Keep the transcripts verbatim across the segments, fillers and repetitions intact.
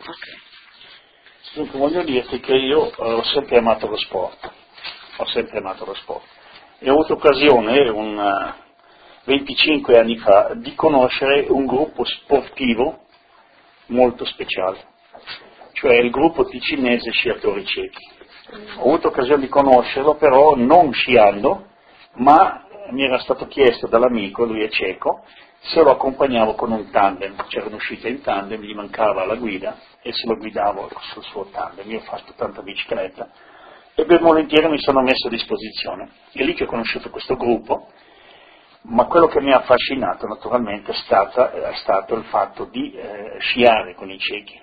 Dunque voglio dirti che io eh, ho sempre amato lo sport, ho sempre amato lo sport e ho avuto occasione un uh, venticinque anni fa di conoscere un gruppo sportivo molto speciale, cioè il gruppo ticinese Sciatori Ciechi. Ho avuto occasione di conoscerlo però non sciando, ma mi era stato chiesto dall'amico, lui è cieco, se lo accompagnavo con un tandem, c'era un'uscita in tandem, gli mancava la guida e se lo guidavo sul suo tandem. Io ho fatto tanta bicicletta e ben volentieri mi sono messo a disposizione. È lì che ho conosciuto questo gruppo, ma quello che mi ha affascinato naturalmente è, stata, è stato il fatto di eh, sciare con i ciechi.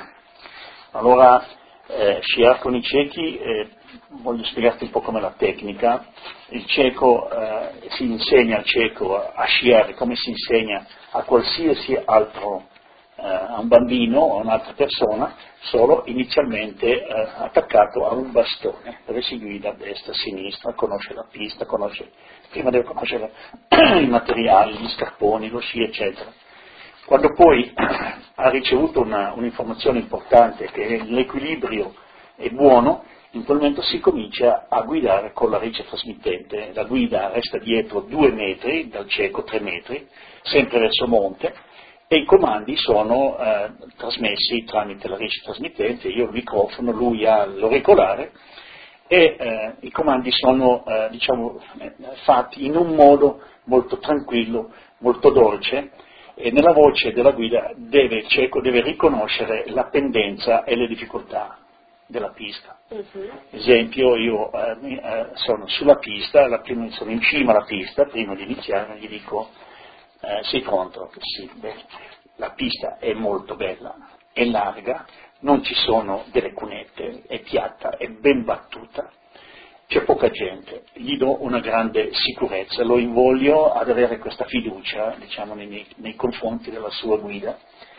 Allora, eh, sciare con i ciechi, eh, voglio spiegarti un po' com'è la tecnica. Il cieco, eh, si insegna al cieco a, a sciare come si insegna a qualsiasi altro, eh, a un bambino o a un'altra persona, solo inizialmente eh, attaccato a un bastone, dove si guida a destra, a sinistra, conosce la pista, conosce, prima deve conoscere i materiali, gli scarponi, lo sci, eccetera. Quando poi ha ricevuto una, un'informazione importante che l'equilibrio è buono, in quel momento si comincia a guidare con la riccia trasmittente. La guida resta dietro due metri, dal cieco tre metri, sempre verso monte, e i comandi sono eh, trasmessi tramite la riccia trasmittente, io il microfono, lui ha l'auricolare, e eh, i comandi sono eh, diciamo, fatti in un modo molto tranquillo, molto dolce, e nella voce della guida deve, il cieco deve riconoscere la pendenza e le difficoltà della pista. Uh-huh. Esempio, io eh, eh, sono sulla pista, la prima, sono in cima alla pista, prima di iniziare gli dico eh, sei pronto? Sì, beh, la pista è molto bella, è larga, non ci sono delle cunette, è piatta, è ben battuta, c'è poca gente, gli do una grande sicurezza, lo invoglio ad avere questa fiducia, diciamo, nei, nei confronti della sua guida.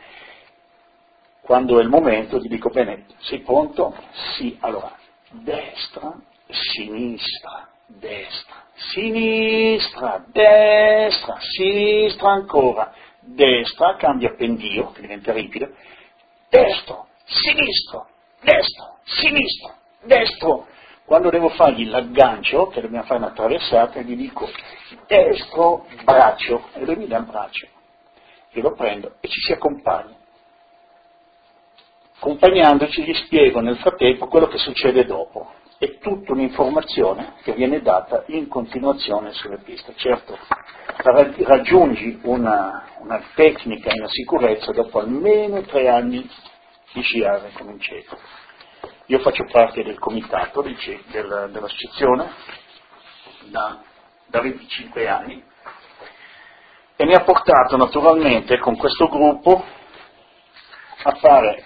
Quando è il momento gli dico, bene, sei pronto? Sì, allora, destra, sinistra, destra, sinistra, destra, sinistra ancora, destra, cambia pendio, che diventa ripido, destro, sinistro, destro, sinistro, destro. Quando devo fargli l'aggancio, che dobbiamo fare una traversata, gli dico destro, braccio, e lui mi dà il braccio. Io lo prendo e ci si accompagna. Accompagnandoci gli spiego nel frattempo quello che succede dopo. È tutta un'informazione che viene data in continuazione sulle piste. Certo, raggiungi una, una tecnica e una sicurezza dopo almeno tre anni di sciare con un cieco. Io faccio parte del comitato del, del, dell'associazione da, da venticinque anni e mi ha portato naturalmente con questo gruppo a fare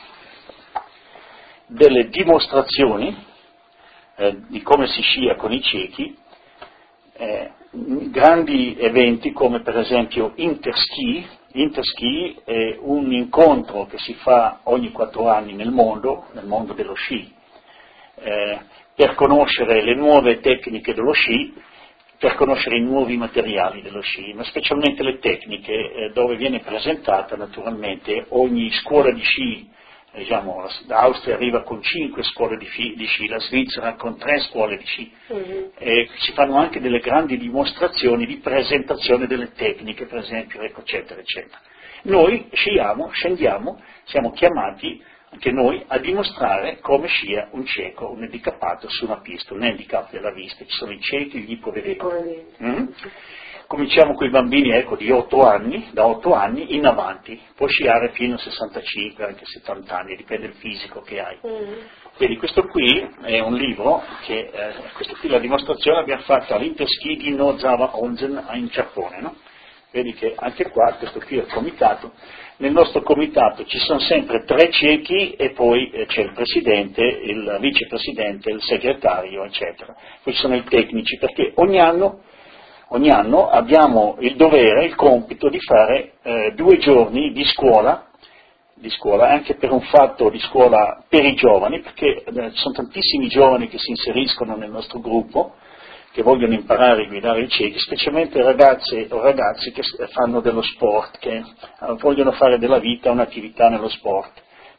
delle dimostrazioni eh, di come si scia con i ciechi, eh, grandi eventi come per esempio Interski. Interski è un incontro che si fa ogni quattro anni nel mondo, nel mondo dello sci, eh, per conoscere le nuove tecniche dello sci, per conoscere i nuovi materiali dello sci, ma specialmente le tecniche, eh, dove viene presentata naturalmente ogni scuola di sci. Diciamo, l'Austria arriva con cinque scuole di, fi, di sci, la Svizzera con tre scuole di sci, mm-hmm. e si fanno anche delle grandi dimostrazioni di presentazione delle tecniche, per esempio, ecco, eccetera, eccetera. Noi sciamo, scendiamo, siamo chiamati anche noi a dimostrare come scia un cieco, un handicappato su una pista, un handicap della vista, ci sono i ciechi e gli ipovedenti. Mm? Cominciamo con i bambini, ecco, di otto anni, da otto anni in avanti, può sciare fino a sessantacinque, anche settanta anni, dipende dal fisico che hai. Mm. Vedi, questo qui è un libro, che eh, questo qui la dimostrazione l'abbiamo fatta all'Interski di Nozawa Onsen in Giappone, no? Vedi che anche qua, questo qui è il comitato, nel nostro comitato ci sono sempre tre ciechi e poi eh, c'è il presidente, il vicepresidente, il segretario, eccetera. Poi ci sono i tecnici, perché ogni anno Ogni anno abbiamo il dovere, il compito di fare eh, due giorni di scuola, di scuola, anche per un fatto di scuola per i giovani, perché eh, ci sono tantissimi giovani che si inseriscono nel nostro gruppo, che vogliono imparare a guidare i ciechi, specialmente ragazze o ragazzi che fanno dello sport, che eh, vogliono fare della vita un'attività nello sport.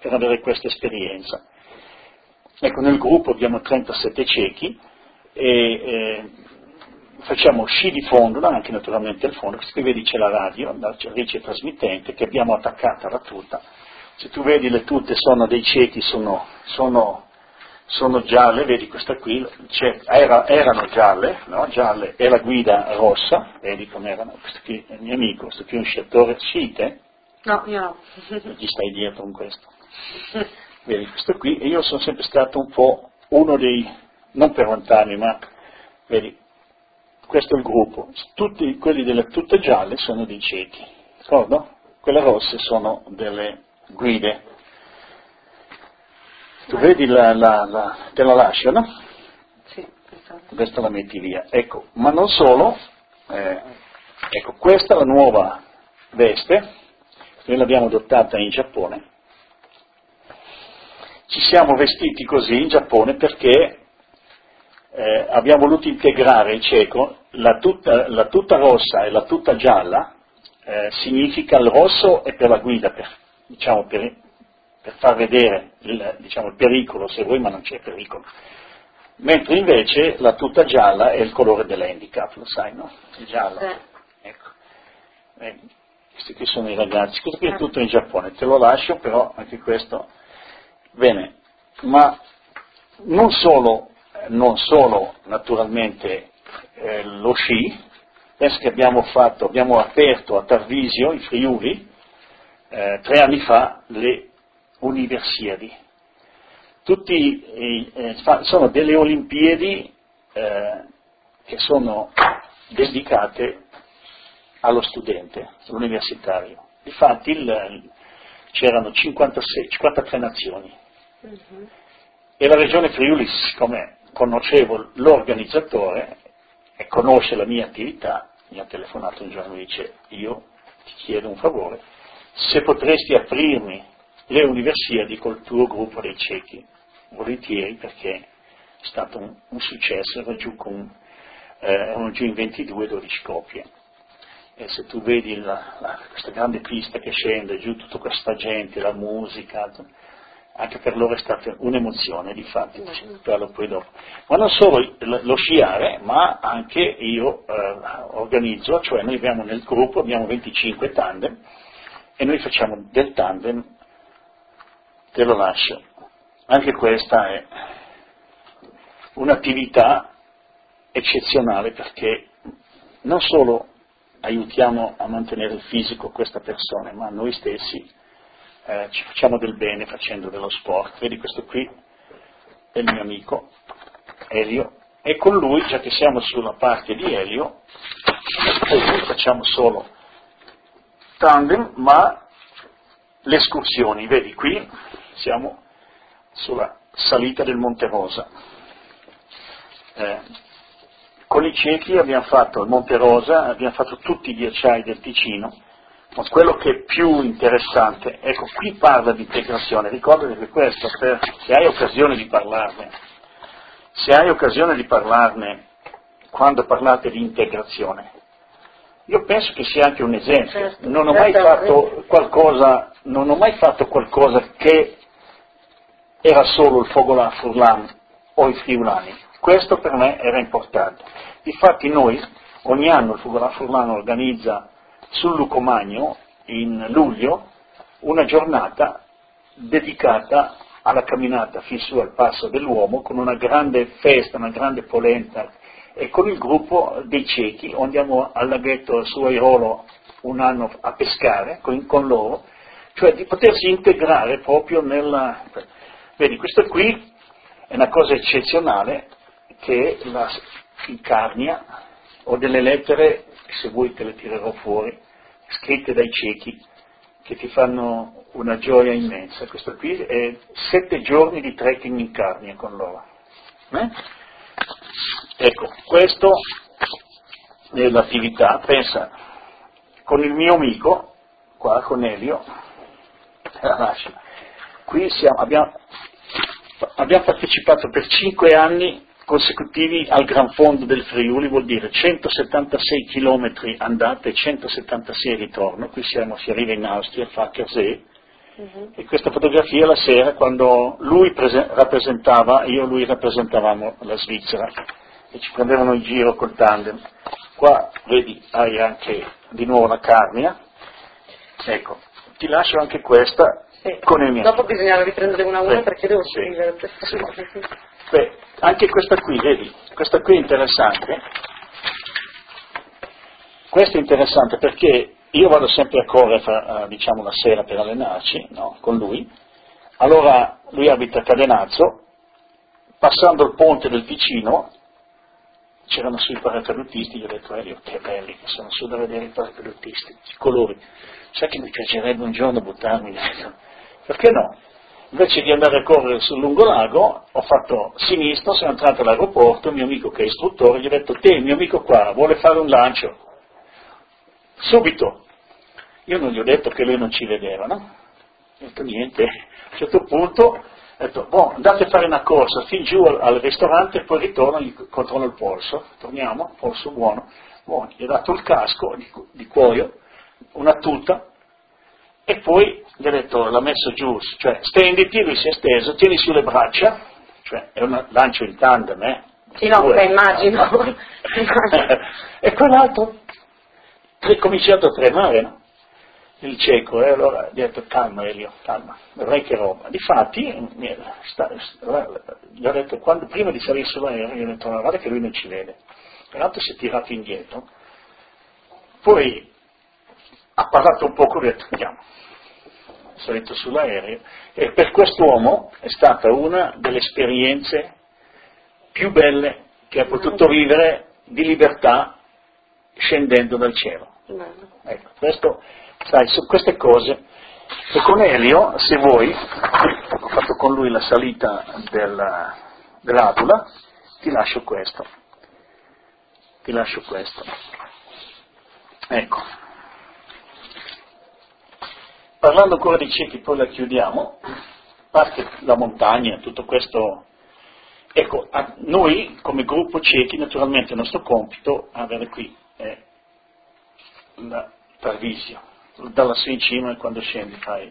per avere questa esperienza. Ecco, nel gruppo abbiamo trentasette ciechi e eh, facciamo sci di fondo, anche naturalmente il fondo, qui vedi c'è la radio, la rete trasmittente che abbiamo attaccata alla tuta. Se tu vedi le tute sono dei ciechi, sono, sono, sono gialle, vedi questa qui, era, erano gialle, no? Gialle, e la guida rossa, vedi com'erano, questo qui è il mio amico, questo qui è un sciatore sciite? No, io no. Gli stai dietro con questo. Vedi, questo qui, e io sono sempre stato un po' uno dei, non per vantarmi, ma, vedi, questo è il gruppo, tutti quelli delle tutte gialle sono dei ciechi, d'accordo? Quelle rosse sono delle guide. Tu vedi la, la, la te la lascio, no? Sì, questa la metti via. Ecco, ma non solo, eh, ecco, questa è la nuova veste, noi l'abbiamo adottata in Giappone. Ci siamo vestiti così in Giappone perché eh, abbiamo voluto integrare il cieco, la tuta, la tuta rossa e la tuta gialla eh, significa il rosso è per la guida, per, diciamo per, per far vedere il, diciamo, il pericolo, se vuoi, ma non c'è pericolo. Mentre invece la tuta gialla è il colore dell'handicap, lo sai, no? Il giallo. Sì. Ecco. Eh, questi qui sono i ragazzi, questo qui è tutto in Giappone, te lo lascio, però anche questo. Bene, ma non solo, non solo naturalmente eh, lo sci, penso che abbiamo fatto, abbiamo aperto a Tarvisio, in Friuli, eh, tre anni fa, le Universiadi. Tutti eh, sono delle Olimpiadi eh, che sono dedicate allo studente, all'universitario. Difatti il, c'erano cinquantasei, cinquantatré nazioni. Uh-huh. E la regione Friuli, siccome conoscevo l'organizzatore e conosce la mia attività, mi ha telefonato un giorno e mi dice: io ti chiedo un favore, se potresti aprirmi le Universiadi col tuo gruppo dei ciechi, volentieri, perché è stato un, un successo, ero giù, con, eh, erano giù in ventidue, dodici coppie. E se tu vedi la, la, questa grande pista che scende giù, tutta questa gente, la musica, anche per loro è stata un'emozione, difatti, parlo poi dopo. Ma non solo lo sciare, ma anche io eh, organizzo, cioè noi abbiamo nel gruppo, abbiamo venticinque tandem, e noi facciamo del tandem, te lo lascio. Anche questa è un'attività eccezionale perché non solo aiutiamo a mantenere il fisico questa persona, ma noi stessi eh, ci facciamo del bene facendo dello sport. Vedi, questo qui è il mio amico Elio, e con lui, già che siamo sulla parte di Elio, noi facciamo solo tandem, ma le escursioni, vedi qui siamo sulla salita del Monte Rosa. Eh, con i ciechi abbiamo fatto il Monte Rosa, abbiamo fatto tutti i ghiacciai del Ticino, ma quello che è più interessante, ecco, qui parla di integrazione, ricordati che questo, per, se hai occasione di parlarne, se hai occasione di parlarne quando parlate di integrazione, io penso che sia anche un esempio, non ho mai fatto qualcosa, non ho mai fatto qualcosa che era solo il Fogolar Furlan o i friulani, questo per me era importante. Infatti noi ogni anno il Fogolar Furlan organizza sul Lucomagno in luglio una giornata dedicata alla camminata fin su al Passo dell'Uomo con una grande festa, una grande polenta, e con il gruppo dei ciechi andiamo al laghetto su Airolo un anno a pescare con, con loro, cioè di potersi integrare proprio nella... Vedi, questo qui è una cosa eccezionale che è la incarnia, o delle lettere, se vuoi te le tirerò fuori, scritte dai ciechi, che ti fanno una gioia immensa. Questo qui è sette giorni di trekking in Carnia con loro. Eh? Ecco, questo è l'attività. Pensa, con il mio amico, qua con Elio, qui siamo, abbiamo, abbiamo partecipato per cinque anni consecutivi al Gran Fondo del Friuli, vuol dire centosettantasei chilometri andata e centosettantasei ritorno. Qui siamo, si arriva in Austria, Fackersee, Uh-huh. E questa fotografia la sera, quando lui prese- rappresentava, io e lui rappresentavamo la Svizzera, e ci prendevano in giro col tandem. Qua vedi, hai anche di nuovo la Carmia, ecco, ti lascio anche questa sì. Con il mio. Dopo bisogna riprendere una a una Beh, perché devo sì, scrivere questa sì. cosa. Beh, anche questa qui, vedi, questa qui è interessante. Questo è interessante perché io vado sempre a correre, fra, diciamo, la sera per allenarci, no, con lui. Allora, lui abita a Cadenazzo, passando il ponte del Ticino, c'erano sui paracadutisti, gli ho detto, Elio, che belli che sono su da vedere i paracadutisti, i colori. Sai che mi piacerebbe un giorno buttarmi dentro? Perché no? Invece di andare a correre sul lungolago, ho fatto sinistro, sono entrato all'aeroporto, il mio amico che è istruttore, gli ho detto, te, il mio amico qua, vuole fare un lancio. Subito. Io non gli ho detto che lui non ci vedeva, no? Ho detto niente. A un certo punto ho detto, boh, andate a fare una corsa fin giù al, al ristorante e poi ritorno e gli controllo il polso. Torniamo, polso buono. Buono. Gli ho dato il casco di, di cuoio, una tuta, e poi gli ho detto, l'ha messo giù, cioè stenditi, lui si è steso, tieni sulle braccia, cioè è un lancio in tandem, eh? Sì, no, beh, immagino. E quell'altro è cominciato a tremare, no? Il cieco, e eh? Allora gli ho detto, calma Elio, calma, vedrai che roba. Difatti, sta, sta, gli ho detto, quando, prima di salire sull'aereo, gli ho detto, guarda che lui non ci vede. Peraltro si è tirato indietro, poi ha parlato un poco, gli ho detto, andiamo. È salito sull'aereo, e per quest'uomo è stata una delle esperienze più belle che ha potuto vivere di libertà scendendo dal cielo. Ecco, questo, sai, su queste cose, e con Elio, se vuoi, ho fatto con lui la salita della, dell'Adula, ti lascio questo, ti lascio questo, ecco. Parlando ancora dei ciechi, poi la chiudiamo, a parte la montagna, tutto questo. Ecco, a noi come gruppo ciechi, naturalmente il nostro compito, avere qui è la Tarvisio, da lassù in cima, e quando scendi fai,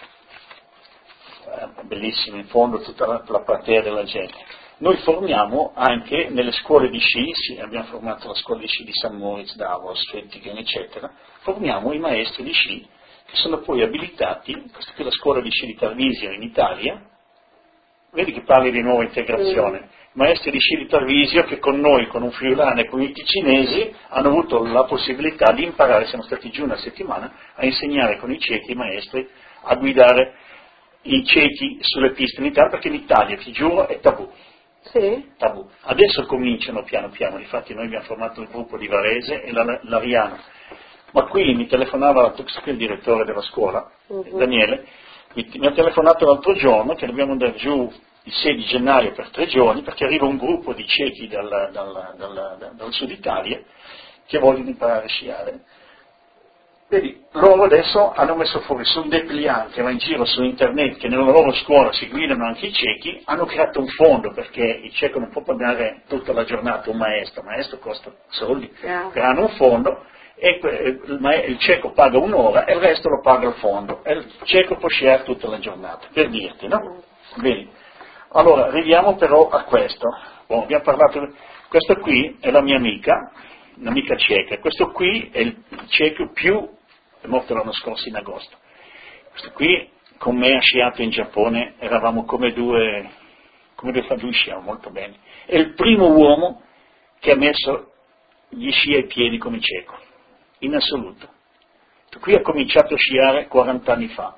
è bellissimo, in fondo tutta la, la platea della gente. Noi formiamo anche nelle scuole di sci, sì, abbiamo formato la scuola di sci di San Moritz, Davos, Fettigen, eccetera, formiamo i maestri di sci che sono poi abilitati, questa qui è la scuola di sci di Tarvisio in Italia. Vedi che parli di nuova integrazione. Mm. Maestri di sci di Tarvisio che con noi, con un friulano e con i ticinesi, hanno avuto la possibilità di imparare, siamo stati giù una settimana, a insegnare con i ciechi, i maestri, a guidare i ciechi sulle piste in Italia, perché in Italia, ti giuro, è tabù. Sì. Tabù. Adesso cominciano piano piano, infatti noi abbiamo formato il gruppo di Varese e la, l'Ariano. Ma qui mi telefonava il direttore della scuola, uh-huh. Daniele, mi ha telefonato l'altro giorno che dobbiamo andare giù il sei di gennaio per tre giorni perché arriva un gruppo di ciechi dal, dal, dal, dal, dal sud Italia che vogliono imparare a sciare. Vedi, loro adesso hanno messo fuori su un dépliant che va in giro su internet, che nella loro scuola si guidano anche i ciechi, hanno creato un fondo perché il cieco non può pagare tutta la giornata un maestro, il maestro costa soldi, yeah. Creano un fondo e il cieco paga un'ora e il resto lo paga il fondo e il cieco può sciare tutta la giornata, per dirti, no? Bene. Allora, arriviamo però a questo. Bon, abbiamo parlato, questa qui è la mia amica, un'amica cieca, questo qui è il cieco più, è morto l'anno scorso in agosto, questo qui con me ha sciato in Giappone, eravamo come due, come due fagioli, sciamo molto bene, è il primo uomo che ha messo gli sci ai piedi come cieco, in assoluto. Qui ha cominciato a sciare quaranta anni fa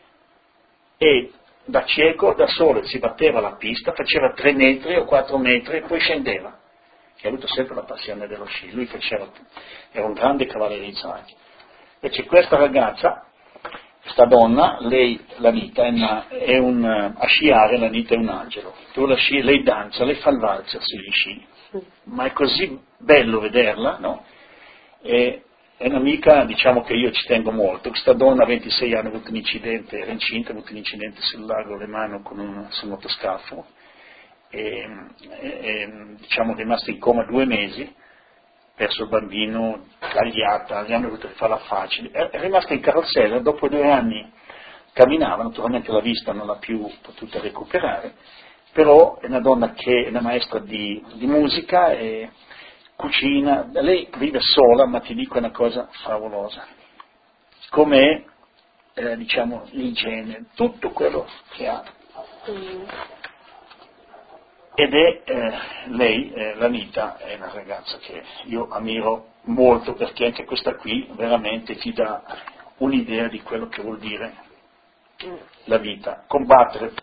e da cieco, da solo, si batteva la pista, faceva tre metri o quattro metri e poi scendeva. Che ha avuto sempre la passione dello sci, lui faceva, era un grande cavallerizzo anche. Invece questa ragazza, questa donna, lei, l'Anita, è, una, è un, a sciare l'Anita è un angelo. Tu la sci, lei danza, lei fa il valzer sugli sci, ma è così bello vederla, no? E, è un'amica, diciamo che io ci tengo molto. Questa donna a ventisei anni ha avuto un incidente, era incinta, ha avuto un incidente sul lago Lemano con un, sul motoscafo e, e, e diciamo è rimasta in coma due mesi, perso il bambino, tagliata, gli hanno dovuto fare la facile, è, è rimasta in carrozzella, dopo due anni camminava, naturalmente la vista non l'ha più potuta recuperare, però è una donna che è una maestra di, di musica e cucina, lei vive sola, ma ti dico una cosa favolosa, com'è, eh, diciamo, l'igiene, tutto quello che ha. Mm. Ed è eh, lei, eh, l'Anita, è una ragazza che io ammiro molto, perché anche questa qui veramente ti dà un'idea di quello che vuol dire la vita, combattere